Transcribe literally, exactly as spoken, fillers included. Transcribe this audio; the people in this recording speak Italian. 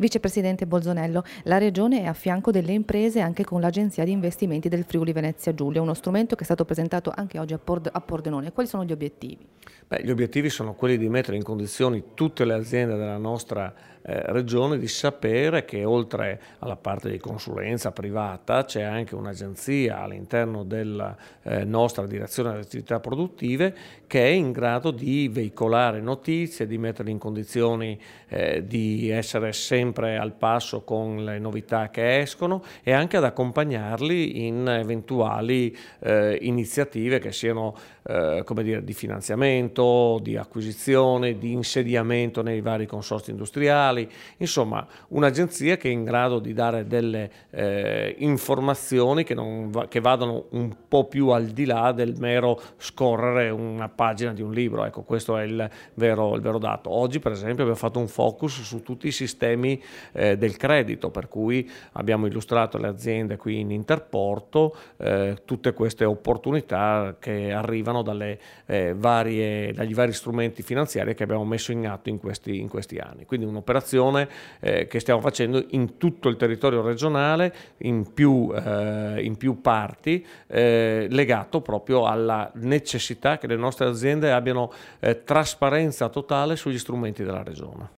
Vicepresidente Bolzonello, la Regione è a fianco delle imprese anche con l'Agenzia di Investimenti del Friuli Venezia Giulia, uno strumento che è stato presentato anche oggi a, Pord a Pordenone. Quali sono gli obiettivi? Beh, gli obiettivi sono quelli di mettere in condizioni tutte le aziende della nostra eh, regione di sapere che oltre alla parte di consulenza privata c'è anche un'agenzia all'interno della eh, nostra direzione delle attività produttive che è in grado di veicolare notizie, di metterli in condizioni eh, di essere sempre al passo con le novità che escono e anche ad accompagnarli in eventuali eh, iniziative che siano eh, come dire, di finanziamento, di acquisizione, di insediamento nei vari consorzi industriali, insomma un'agenzia che è in grado di dare delle eh, informazioni che, non va, che vadano un po' più al di là del mero scorrere una pagina di un libro, ecco questo è il vero, il vero dato. Oggi per esempio abbiamo fatto un focus su tutti i sistemi eh, del credito, per cui abbiamo illustrato alle aziende qui in Interporto eh, tutte queste opportunità che arrivano dalle, eh, varie, dagli vari strumenti finanziari che abbiamo messo in atto in questi, in questi anni. Quindi un'operazione eh, che stiamo facendo in tutto il territorio regionale, in più, eh, in più parti, eh, legato proprio alla necessità che le nostre aziende abbiano eh, trasparenza totale sugli strumenti della regione.